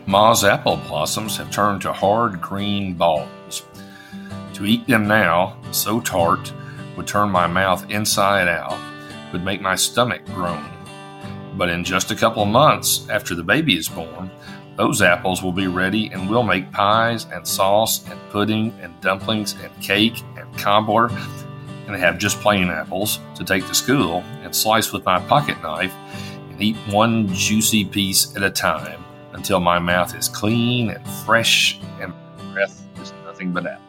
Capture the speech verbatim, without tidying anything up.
Ma's apple blossoms have turned to hard green balls. To eat them now, so tart, would turn my mouth inside out, would make my stomach groan. But in just a couple of months after the baby is born, those apples will be ready and we'll make pies and sauce and pudding and dumplings and cake and cobbler and have just plain apples to take to school and slice with my pocket knife and eat one juicy piece at a time until my mouth is clean and fresh and my breath is nothing but apples.